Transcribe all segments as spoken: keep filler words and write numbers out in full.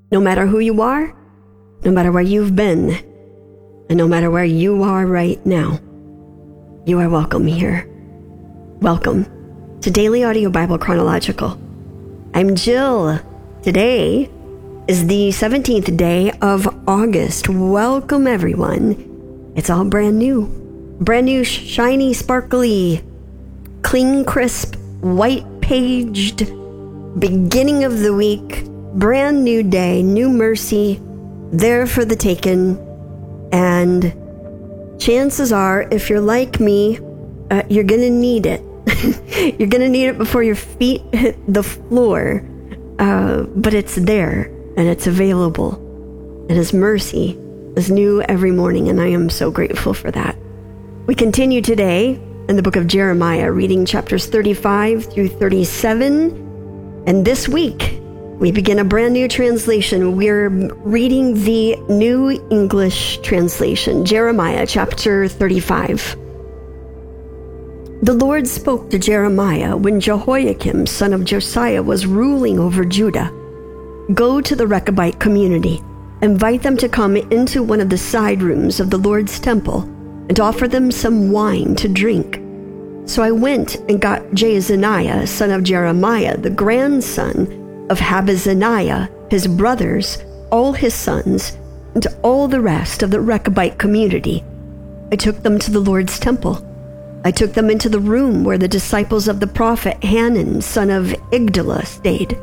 No matter who you are, no matter where you've been, and no matter where you are right now, you are welcome here. Welcome to Daily Audio Bible Chronological. I'm Jill. Today is the seventeenth day of August. Welcome, everyone. It's all brand new. Brand new, shiny, sparkly, clean, crisp, white-paged, beginning of the week, brand new day, new mercy, there for the taking. And chances are, if you're like me, uh, you're going to need it. You're going to need it before your feet hit the floor. Uh, but it's there, and it's available. And His mercy is new every morning, and I am so grateful for that. We continue today in the book of Jeremiah, reading chapters thirty-five through thirty-seven. And this week, we begin a brand new translation. We're reading the New English Translation, Jeremiah chapter thirty-five. The Lord spoke to Jeremiah when Jehoiakim, son of Josiah, was ruling over Judah. Go to the Rechabite community, invite them to come into one of the side rooms of the Lord's temple, and offer them some wine to drink. So I went and got Jaazaniah, son of Jeremiah, the grandson of Habazzaniah, his brothers, all his sons, and all the rest of the Rechabite community. I took them to the Lord's temple. I took them into the room where the disciples of the prophet Hanan, son of Igdala, stayed.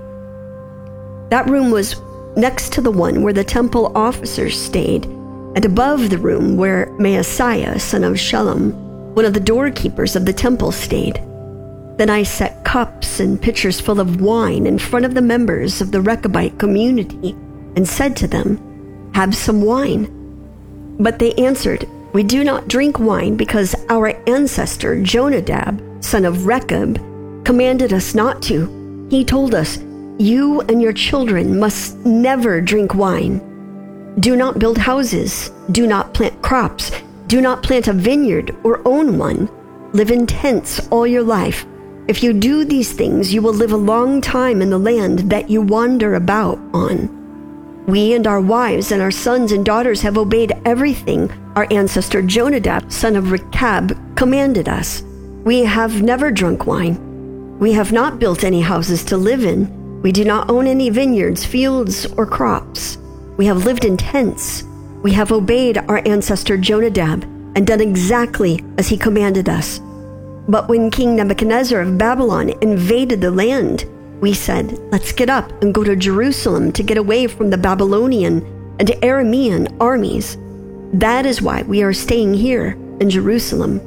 That room was next to the one where the temple officers stayed, and above the room where Maaseiah, son of Shallum, one of the doorkeepers of the temple, stayed. Then I set cups and pitchers full of wine in front of the members of the Rechabite community and said to them, "Have some wine." But they answered, "We do not drink wine because our ancestor Jonadab, son of Rechab, commanded us not to. He told us, 'You and your children must never drink wine. Do not build houses, do not plant crops, do not plant a vineyard or own one. Live in tents all your life. If you do these things, you will live a long time in the land that you wander about on.' We and our wives and our sons and daughters have obeyed everything our ancestor Jonadab, son of Rechab, commanded us. We have never drunk wine. We have not built any houses to live in. We do not own any vineyards, fields, or crops. We have lived in tents. We have obeyed our ancestor Jonadab and done exactly as he commanded us. But when King Nebuchadnezzar of Babylon invaded the land, we said, 'Let's get up and go to Jerusalem to get away from the Babylonian and Aramean armies.' That is why we are staying here in Jerusalem."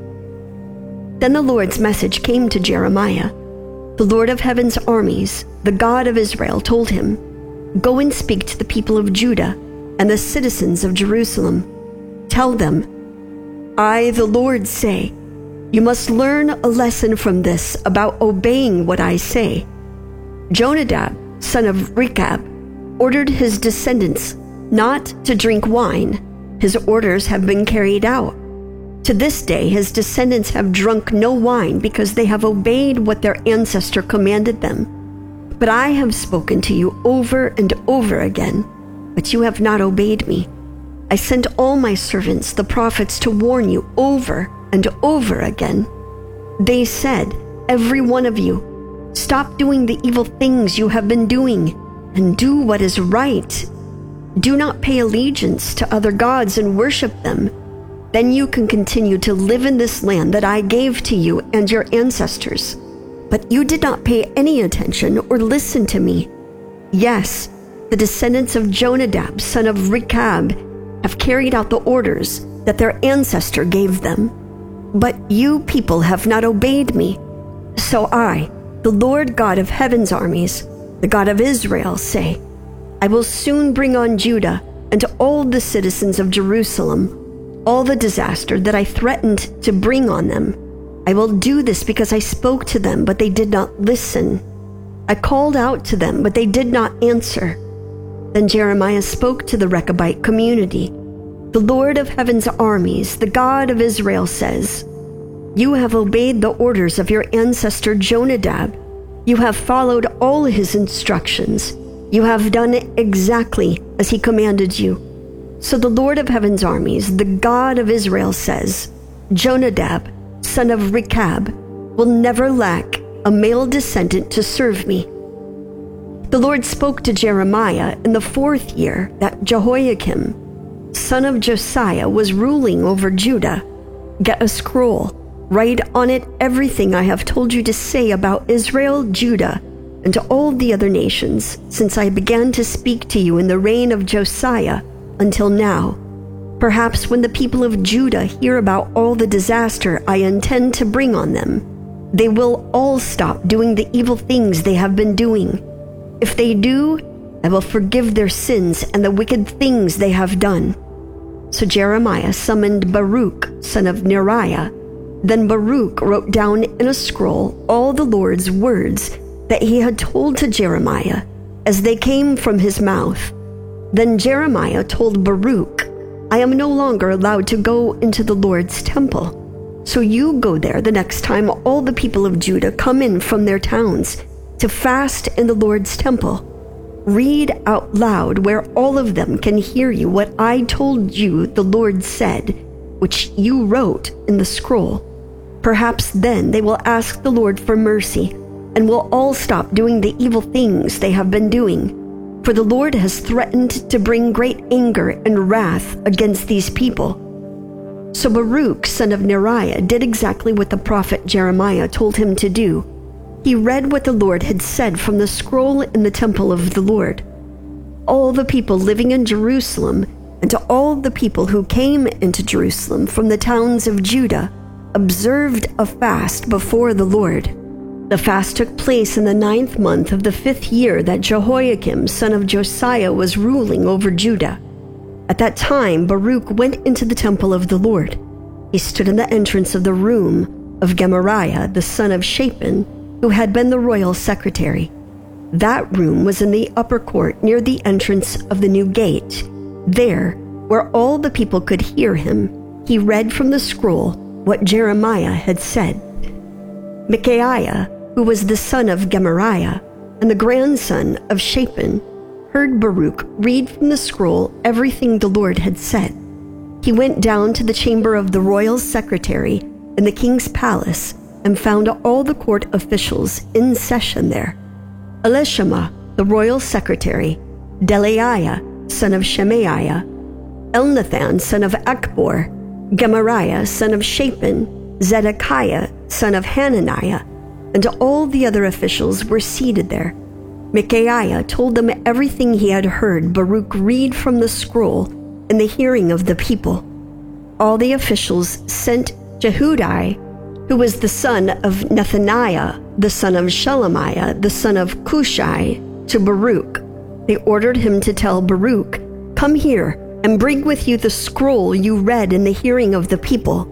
Then the Lord's message came to Jeremiah. The Lord of heaven's armies, the God of Israel, told him, "Go and speak to the people of Judah and the citizens of Jerusalem. Tell them, 'I, the Lord, say, you must learn a lesson from this about obeying what I say. Jonadab, son of Rechab, ordered his descendants not to drink wine. His orders have been carried out. To this day, his descendants have drunk no wine because they have obeyed what their ancestor commanded them. But I have spoken to you over and over again, but you have not obeyed me. I sent all my servants, the prophets, to warn you over and over again. They said, every one of you, stop doing the evil things you have been doing and do what is right. Do not pay allegiance to other gods and worship them. Then you can continue to live in this land that I gave to you and your ancestors. But you did not pay any attention or listen to me. Yes, the descendants of Jonadab, son of Rechab, have carried out the orders that their ancestor gave them. But you people have not obeyed me. So I, the Lord God of heaven's armies, the God of Israel, say, I will soon bring on Judah and all the citizens of Jerusalem all the disaster that I threatened to bring on them. I will do this because I spoke to them, but they did not listen. I called out to them, but they did not answer. Then Jeremiah spoke to the Rechabite community. The Lord of heaven's armies, the God of Israel, says, You have obeyed the orders of your ancestor Jonadab. You have followed all his instructions. You have done exactly as he commanded you. So the Lord of heaven's armies, the God of Israel, says, Jonadab, son of Rechab, will never lack a male descendant to serve me. The Lord spoke to Jeremiah in the fourth year that Jehoiakim, son of Josiah, was ruling over Judah. Get a scroll, write on it everything I have told you to say about Israel, Judah, and to all the other nations, since I began to speak to you in the reign of Josiah until now. Perhaps when the people of Judah hear about all the disaster I intend to bring on them, they will all stop doing the evil things they have been doing. If they do, I will forgive their sins and the wicked things they have done. So Jeremiah summoned Baruch, son of Neriah. Then Baruch wrote down in a scroll all the Lord's words that he had told to Jeremiah as they came from his mouth. Then Jeremiah told Baruch, I am no longer allowed to go into the Lord's temple. So you go there the next time all the people of Judah come in from their towns to fast in the Lord's temple. Read out loud where all of them can hear you what I told you the Lord said, which you wrote in the scroll. Perhaps then they will ask the Lord for mercy and will all stop doing the evil things they have been doing. For the Lord has threatened to bring great anger and wrath against these people. So Baruch, son of Neriah, did exactly what the prophet Jeremiah told him to do. He read what the Lord had said from the scroll in the temple of the Lord. All the people living in Jerusalem, and to all the people who came into Jerusalem from the towns of Judah, observed a fast before the Lord. The fast took place in the ninth month of the fifth year that Jehoiakim, son of Josiah, was ruling over Judah. At that time, Baruch went into the temple of the Lord. He stood in the entrance of the room of Gemariah, the son of Shaphan, who had been the royal secretary. That room was in the upper court near the entrance of the new gate. There, where all the people could hear him, he read from the scroll what Jeremiah had said. Micaiah, who was the son of Gemariah and the grandson of Shaphan, heard Baruch read from the scroll everything the Lord had said. He went down to the chamber of the royal secretary in the king's palace and found all the court officials in session there. Elishama, the royal secretary, Delaiah, son of Shemaiah, Elnathan, son of Akbor, Gemariah, son of Shaphan, Zedekiah, son of Hananiah, and all the other officials were seated there. Micaiah told them everything he had heard Baruch read from the scroll in the hearing of the people. All the officials sent Jehudi, who was the son of Nethaniah, the son of Shelemiah, the son of Cushai, to Baruch. They ordered him to tell Baruch, Come here and bring with you the scroll you read in the hearing of the people.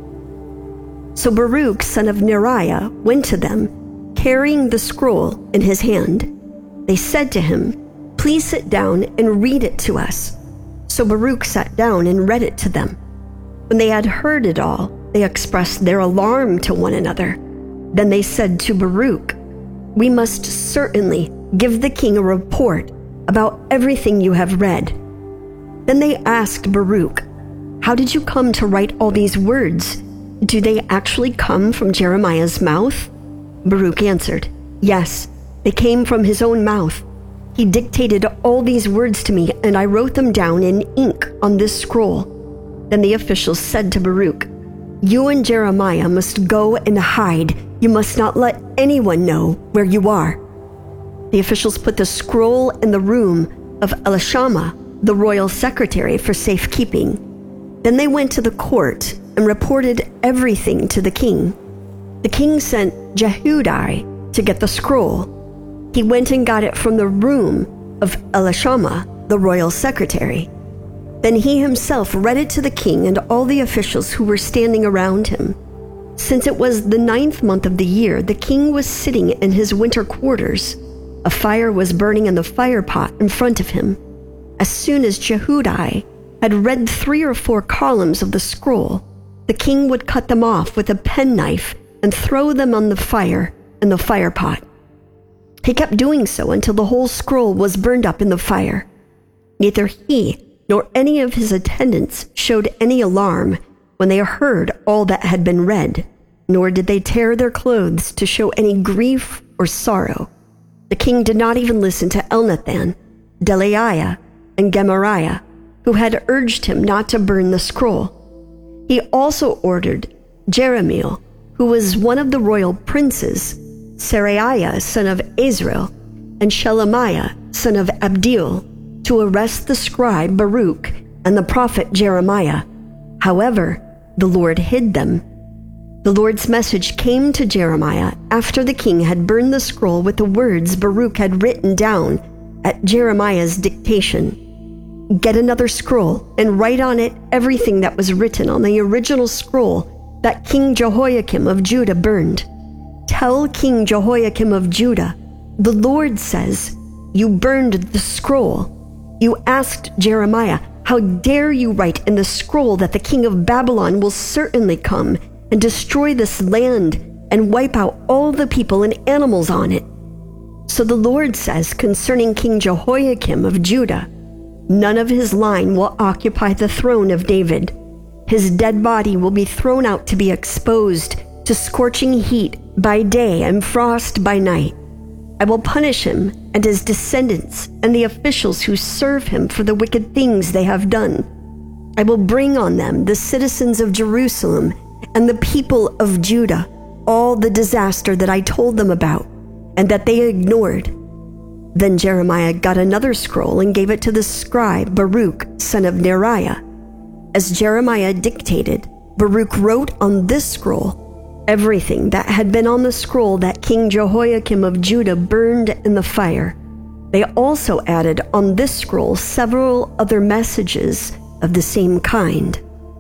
So Baruch, son of Neriah, went to them, carrying the scroll in his hand. They said to him, Please sit down and read it to us. So Baruch sat down and read it to them. When they had heard it all, they expressed their alarm to one another. Then they said to Baruch, We must certainly give the king a report about everything you have read. Then they asked Baruch, How did you come to write all these words? Do they actually come from Jeremiah's mouth? Baruch answered, Yes, they came from his own mouth. He dictated all these words to me, and I wrote them down in ink on this scroll. Then the officials said to Baruch, You and Jeremiah must go and hide. You must not let anyone know where you are. The officials put the scroll in the room of Elishama, the royal secretary, for safekeeping. Then they went to the court and reported everything to the king. The king sent Jehudi to get the scroll. He went and got it from the room of Elishama, the royal secretary. Then he himself read it to the king and all the officials who were standing around him. Since it was the ninth month of the year, the king was sitting in his winter quarters. A fire was burning in the fire pot in front of him. As soon as Jehudi had read three or four columns of the scroll, the king would cut them off with a penknife and throw them on the fire in the fire pot. He kept doing so until the whole scroll was burned up in the fire. Neither he nor any of his attendants showed any alarm when they heard all that had been read, nor did they tear their clothes to show any grief or sorrow. The king did not even listen to Elnathan, Delaiah, and Gemariah, who had urged him not to burn the scroll. He also ordered Jerahmeel, who was one of the royal princes, Seraiah, son of Azrael, and Shelemiah, son of Abdeel, to arrest the scribe Baruch and the prophet Jeremiah. However, the Lord hid them. The Lord's message came to Jeremiah after the king had burned the scroll with the words Baruch had written down at Jeremiah's dictation. Get another scroll and write on it everything that was written on the original scroll that King Jehoiakim of Judah burned. Tell King Jehoiakim of Judah, the Lord says, you burned the scroll. You asked Jeremiah, how dare you write in the scroll that the king of Babylon will certainly come and destroy this land and wipe out all the people and animals on it. So the Lord says concerning King Jehoiakim of Judah, none of his line will occupy the throne of David. His dead body will be thrown out to be exposed to scorching heat by day and frost by night. I will punish him and his descendants and the officials who serve him for the wicked things they have done. I will bring on them, the citizens of Jerusalem and the people of Judah, all the disaster that I told them about and that they ignored. Then Jeremiah got another scroll and gave it to the scribe Baruch, son of Neriah. As Jeremiah dictated, Baruch wrote on this scroll everything that had been on the scroll that King Jehoiakim of Judah burned in the fire. They also added on this scroll several other messages of the same kind.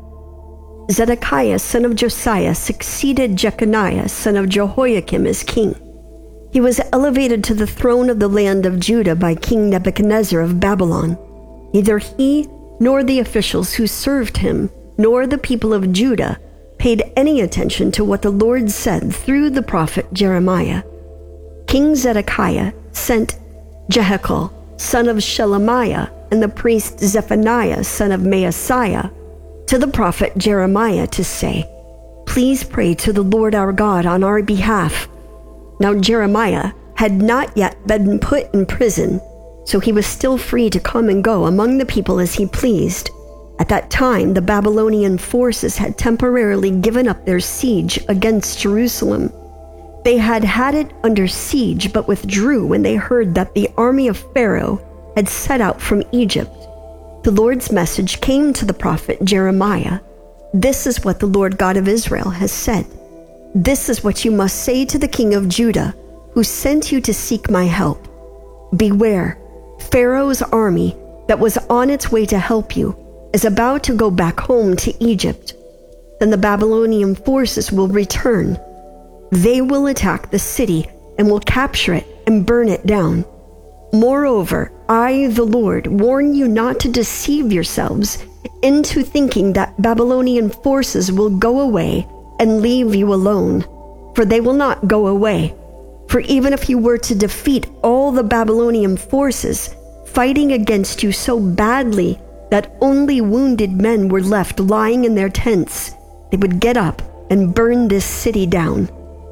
Zedekiah, son of Josiah, succeeded Jeconiah, son of Jehoiakim, as king. He was elevated to the throne of the land of Judah by King Nebuchadnezzar of Babylon. Neither he nor the officials who served him, nor the people of Judah, paid any attention to what the Lord said through the prophet Jeremiah. King Zedekiah sent Jehiel, son of Shelemiah, and the priest Zephaniah, son of Maaseiah, to the prophet Jeremiah to say, please pray to the Lord our God on our behalf. Now Jeremiah had not yet been put in prison, so he was still free to come and go among the people as he pleased. At that time, the Babylonian forces had temporarily given up their siege against Jerusalem. They had had it under siege, but withdrew when they heard that the army of Pharaoh had set out from Egypt. The Lord's message came to the prophet Jeremiah. This is what the Lord God of Israel has said. This is what you must say to the king of Judah, who sent you to seek my help. Beware, Pharaoh's army that was on its way to help you is about to go back home to Egypt. Then the Babylonian forces will return. They will attack the city and will capture it and burn it down. Moreover, I, the Lord, warn you not to deceive yourselves into thinking that Babylonian forces will go away and leave you alone, for they will not go away. For even if you were to defeat all the Babylonian forces, fighting against you so badly that only wounded men were left lying in their tents, they would get up and burn this city down.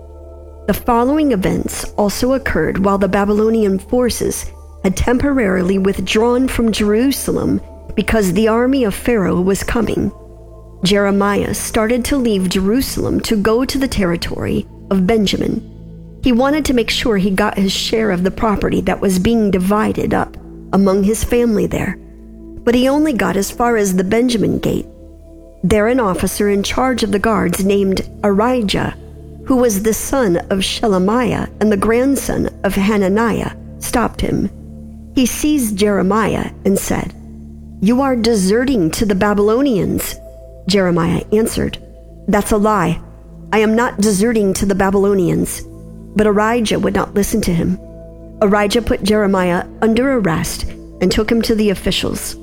The following events also occurred while the Babylonian forces had temporarily withdrawn from Jerusalem because the army of Pharaoh was coming. Jeremiah started to leave Jerusalem to go to the territory of Benjamin. He wanted to make sure he got his share of the property that was being divided up among his family there. But he only got as far as the Benjamin gate. There an officer in charge of the guards named Arijah, who was the son of Shelemiah and the grandson of Hananiah, stopped him. He seized Jeremiah and said, "You are deserting to the Babylonians." Jeremiah answered, "That's a lie. I am not deserting to the Babylonians." But Arijah would not listen to him. Arijah put Jeremiah under arrest and took him to the officials.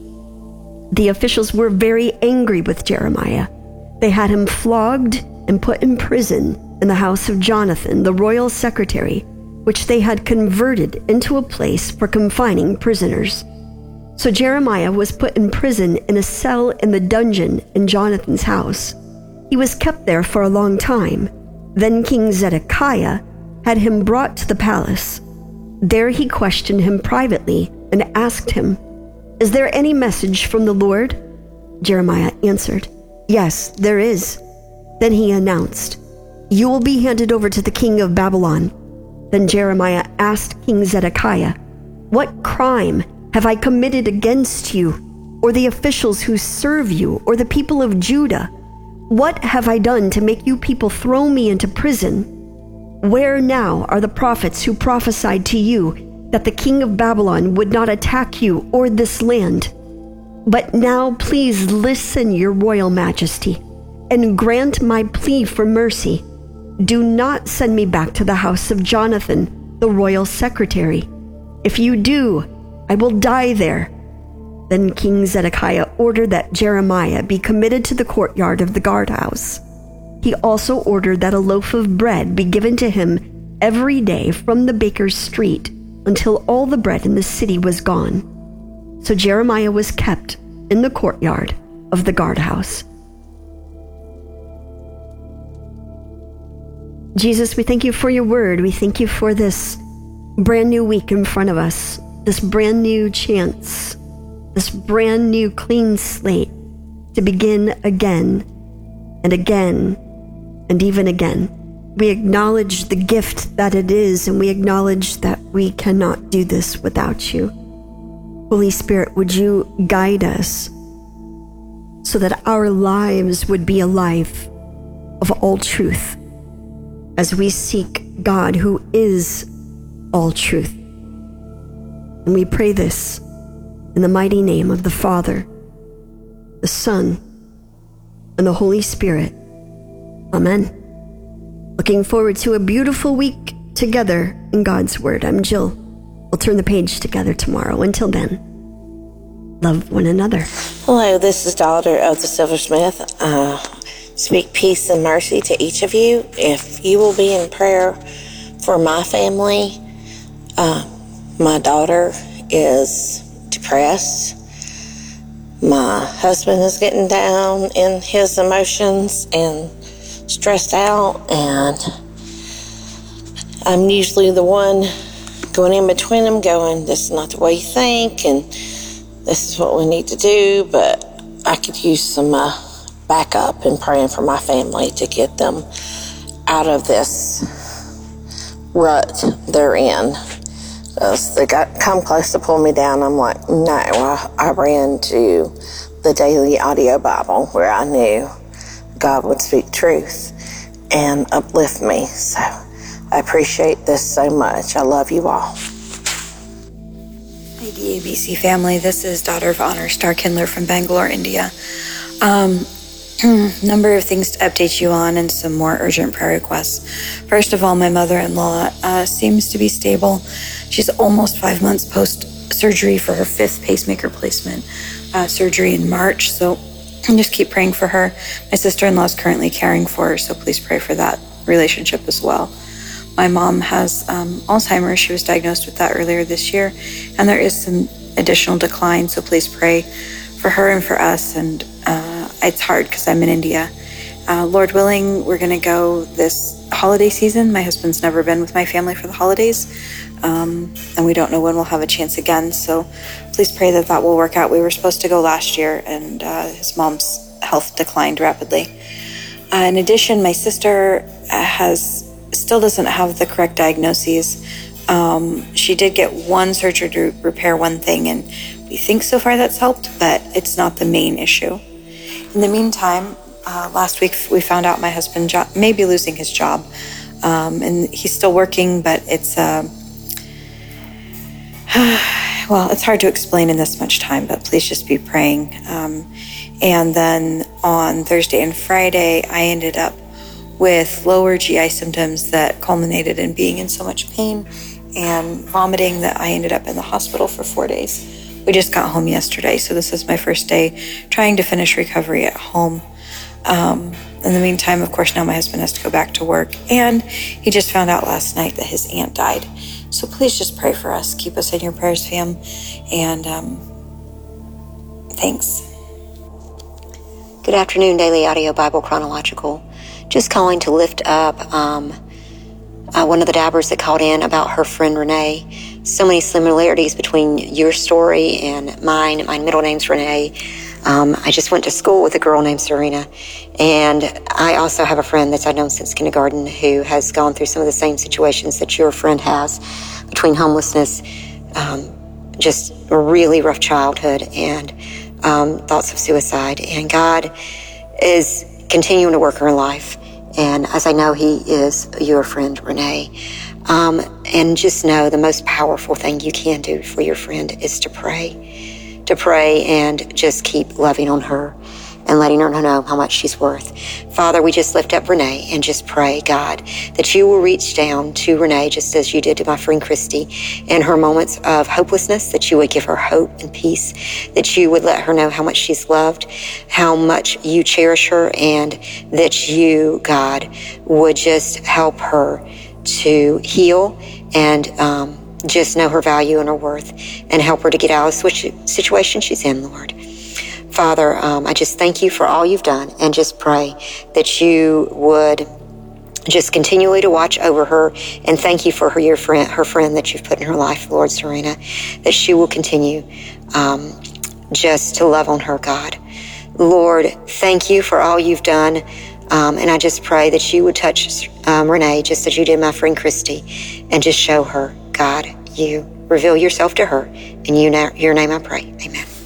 The officials were very angry with Jeremiah. They had him flogged and put in prison in the house of Jonathan, the royal secretary, which they had converted into a place for confining prisoners. So Jeremiah was put in prison in a cell in the dungeon in Jonathan's house. He was kept there for a long time. Then King Zedekiah had him brought to the palace. There he questioned him privately and asked him, "Is there any message from the Lord?" Jeremiah answered, "Yes, there is." Then he announced, "You will be handed over to the king of Babylon." Then Jeremiah asked King Zedekiah, "What crime have I committed against you, or the officials who serve you, or the people of Judah? What have I done to make you people throw me into prison? Where now are the prophets who prophesied to you that the king of Babylon would not attack you or this land? But now please listen, your royal majesty, and grant my plea for mercy. Do not send me back to the house of Jonathan, the royal secretary. If you do, I will die there." Then King Zedekiah ordered that Jeremiah be committed to the courtyard of the guardhouse. He also ordered that a loaf of bread be given to him every day from the baker's street until all the bread in the city was gone. So Jeremiah was kept in the courtyard of the guardhouse. Jesus, we thank you for your word. We thank you for this brand new week in front of us, this brand new chance, this brand new clean slate to begin again and again and even again. We acknowledge the gift that it is, and we acknowledge that we cannot do this without you. Holy Spirit, would you guide us so that our lives would be a life of all truth as we seek God who is all truth. And we pray this in the mighty name of the Father, the Son, and the Holy Spirit. Amen. Looking forward to a beautiful week together in God's Word. I'm Jill. We'll turn the page together tomorrow. Until then, love one another. Hello, this is daughter of the Silversmith. Uh, speak peace and mercy to each of you. If you will be in prayer for my family, uh, my daughter is depressed. My husband is getting down in his emotions and stressed out, and I'm usually the one going in between them going, "This is not the way you think, and this is what we need to do," but I could use some uh, backup and praying for my family to get them out of this rut they're in. Because they got come close to pull me down. I'm like, no, I, I ran to the Daily Audio Bible where I knew God would speak truth and uplift me. So I appreciate this so much. I love you all. Hey, D A B C family. This is Daughter of Honor Star Kindler from Bangalore, India. Um, number of things to update you on and some more urgent prayer requests. First of all, my mother-in-law uh, seems to be stable. She's almost five months post-surgery for her fifth pacemaker placement uh, surgery in March. So just keep praying for her. My sister-in-law is currently caring for her, so please pray for that relationship as well. My mom has um, Alzheimer's. She was diagnosed with that earlier this year, and there is some additional decline, so please pray for her and for us. And uh, it's hard because I'm in India. Uh, Lord willing, we're going to go this holiday season. My husband's never been with my family for the holidays, um, and we don't know when we'll have a chance again, so please pray that that will work out. We were supposed to go last year, and uh, his mom's health declined rapidly. Uh, in addition, my sister has still doesn't have the correct diagnoses. Um, she did get one surgery to repair one thing, and we think so far that's helped, but it's not the main issue. In the meantime, uh, last week we found out my husband jo- may be losing his job, um, and he's still working, but it's uh, well, it's hard to explain in this much time, but please just be praying. Um, and then on Thursday and Friday, I ended up with lower G I symptoms that culminated in being in so much pain and vomiting that I ended up in the hospital for four days. We just got home yesterday, so this is my first day trying to finish recovery at home. Um, in the meantime, of course, now my husband has to go back to work, and he just found out last night that his aunt died. So please just pray for us. Keep us in your prayers, fam. And um, thanks. Good afternoon, Daily Audio Bible Chronological. Just calling to lift up um, uh, one of the dabbers that called in about her friend Renee. So many similarities between your story and mine. My middle name's Renee. Um, I just went to school with a girl named Serena, and I also have a friend that's I've known since kindergarten who has gone through some of the same situations that your friend has, between homelessness, um, just a really rough childhood, and um, thoughts of suicide. And God is continuing to work in her life, and as I know He is your friend Renee. Um, and just know the most powerful thing you can do for your friend is to pray. to pray and just keep loving on her and letting her know how much she's worth. Father, we just lift up Renee and just pray, God, that you will reach down to Renee just as you did to my friend Christy in her moments of hopelessness, that you would give her hope and peace, that you would let her know how much she's loved, how much you cherish her, and that you, God, would just help her to heal and um, just know her value and her worth, and help her to get out of the situation she's in, Lord. Father, um, I just thank you for all you've done, and just pray that you would just continually to watch over her, and thank you for her, your friend, her friend that you've put in her life, Lord, Serena, that she will continue um, just to love on her, God. Lord, thank you for all you've done. Um, and I just pray that you would touch um, Renee just as you did my friend Christy, and just show her, God, you reveal yourself to her. In you, your name I pray. Amen.